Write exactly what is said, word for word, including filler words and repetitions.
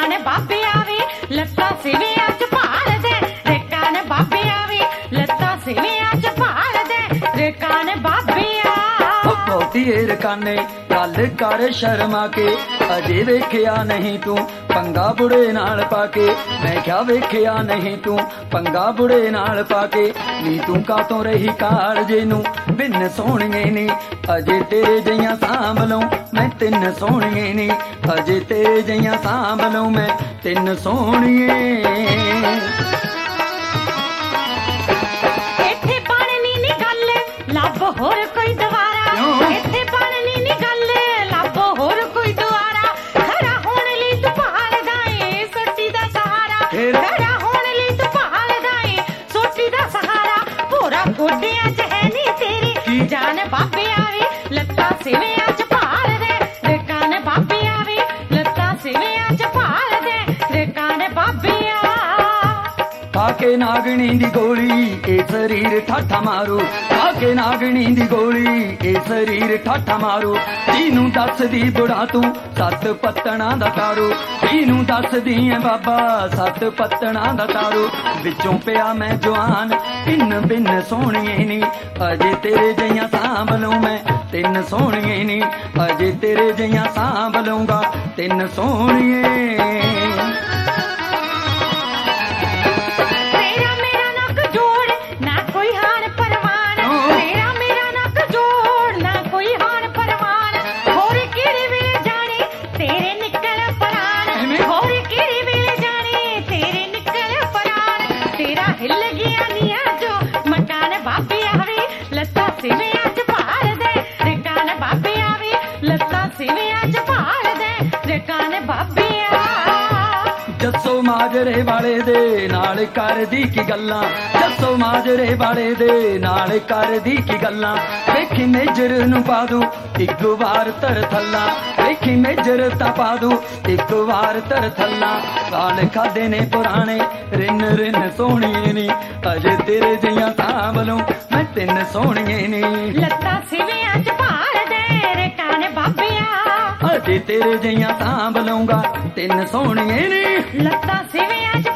ਨੇ ਬਾਬਿਆਂ ਵੇ ਲੱਤਾਂ ਸਿਵਿਆਂ ਚ ਭਾਲ ਦੇ, ਰੇਕਾਂ ਨੇ ਬਾਬਿਆਂ ਵੇ ਲੱਤਾਂ ਸਿਵਿਆਂ ਚ ਭਾਲ ਦੇ, ਰੇਕਾਂ ਨੇ ਬਾਬਿਆਂ। ਬਹੁਤੀਏ ਰਕਾਨੇ ਗੱਲ ਕਰ ਸ਼ਰਮਾ ਕੇ, ਅਜੇ ਵੇਖਿਆ ਨਹੀਂ ਤੂੰ ਪੰਗਾ ਬੁੜੇ ਨਾਲ ਪਾ ਕੇ। ਮੈਂ ਕਿਹਾ ਵੇਖਿਆ ਨਹੀਂ ਤੂੰ ਪੰਗਾ ਬੁੜੇ ਨਾਲ ਪਾ ਕੇ, ਨੀ ਤੂੰ ਕਾਤੋਂ ਰਹੀ ਕਾਲਜੇ ਨੂੰ ਬਿਨ ਸੋਹਣੀਏ ਨੀ, ਅਜੇ ਤੇਰੇ ਜਈਆਂ ਸਾਂਭ ਲਊਂ ਮੈਂ ਤਿੰਨ ਸੋਹਣੀਏ ਨੀ, ਅਜੇ ਤੇਰੇ ਜਈਆਂ ਸਾਂਭ ਲਊਂ ਮੈਂ ਤਿੰਨ ਸੋਹਣੀਏ। ਇੱਥੇ ਬਣਨੀ ਨੀ ਗੱਲ ਲੱਭ ਹੋਰ ਕੋਈ ਦੁਬਾਰਾ, ਇੱਥੇ ਬਣਨੀ ਨੀ ਗੱਲ ਲੱਭ ਹੋਰ ਕੋਈ ਦੁਬਾਰਾ, ਖਰਾ ਹੋਣ ਲਈ ਤੂੰ ਭਾਲਦਾ ਏ ਸੋਟੀ ਦਾ ਸਹਾਰਾ, ਖਰਾ ਹੋਣ ਲਈ ਤੂੰ ਭਾਲਦਾ ਏ ਸੋਟੀ ਦਾ ਸਹਾਰਾ। ਭੋਰਾ ਗੋਡਿਆਂ ਚ ਹੈ ਨੀ ਤੇਰੀ ਜਾਨ ਬਾਬਿਆਂ ਵੇ ਲੱਤਾਂ ਸਿਵਿਆਂ ਚ ਭਾਲ ਦੇ, ਰੇਕਾਂ ਨੇ ਬਾਬਿਆਂ ਵੇ ਲੱਤਾਂ ਸਿਵਿਆਂ ਚ ਭਾਲ ਦੇ, ਰੇਕਾਂ ਨੇ ਬਾਬਿਆਂ। ਖਾ ਕੇ ਨਾਗਣੀ ਦੀ ਗੋਲੀ ਇਹ ਸਰੀਰ ਠਾਠਾ ਮਾਰੂ, ਖਾ ਕੇ ਨਾਗਣੀ ਦੀ ਗੋਲੀ ਇਹ ਸਰੀਰ ਠਾਠਾ ਮਾਰੂ। ਤੀਨੂੰ ਦੱਸਦੀ ਬੁੜਾ ਤੂੰ ਸੱਤ ਪੱਤਣਾ ਦਾ ਤਾਰੂ, ਤੀਨੂੰ ਦੱਸਦੀ ਐ ਬਾਬਾ ਸੱਤ ਪੱਤਣਾ ਦਾ ਤਾਰੂ। ਵਿੱਚੋਂ ਪਿਆ ਮੈਂ ਜਵਾਨ ਤਿੰਨ ਬਿਨ ਸੋਹਣੀਏ ਨੀ, ਅਜੇ ਤੇਰੇ ਜਈਆਂ ਸਾਂਭ ਲਊਂ ਮੈਂ ਤਿੰਨ ਸੋਹਣੀਏ ਨੀ, ਅਜੇ ਤੇਰੇ ਜਈਆਂ ਸਾਂਭ ਲਊਂਗਾ ਤਿੰਨ ਸੋਹਣੀਏ। ਜੱਸੋ ਮਾਜਰੇ ਵਾਲੇ ਦੇ ਨਾਲ ਕਰਦੀ ਕੀ ਗੱਲਾਂ, ਜੱਸੋ ਮਾਜਰੇ ਵਾਲੇ ਦੇ ਨਾਲ ਕਰਦੀ ਕੀ ਗੱਲਾਂ। ਵੇਖੀ ਮੇਜਰ ਨੂੰ ਪਾ ਦੂੰ ਇੱਕ ਵਾਰ ਧਰ ਥੱਲਾ, ਵੇਖੀ ਮੇਜਰ ਤਾਂ ਪਾ ਦੂੰ ਇੱਕ ਵਾਰ ਧਰ ਥੱਲਾ। ਵਾਲ ਖਾਦੇ ਨੇ ਪੁਰਾਣੇ ਰਿੰਨ ਰਿੰਨ ਸੋਹਣੀਏ ਨੀ, ਅਜੇ ਤੇਰੇ ਜਈਆਂ ਸਾਂਭ ਲਊਂ ਮੈਂ ਤਿੰਨ ਸੋਹਣੀਏ ਨੀ। ਲੱਤਾਂ ਸਿਵਿਆਂ ਚ ਭਾਲ ਦੇ, ਰੇਕਾਂ ਨੇ ਬਾਬਿਆਂ, ਅਜੇ ਤੇਰੇ ਜਈਆਂ ਸਾਂਭ ਲਊਂਗਾ ਤਿੰਨ ਸੋਹਣੀਏ ਨੀ। ਲੱਤਾਂ ਸਿਵਿਆਂ ਚ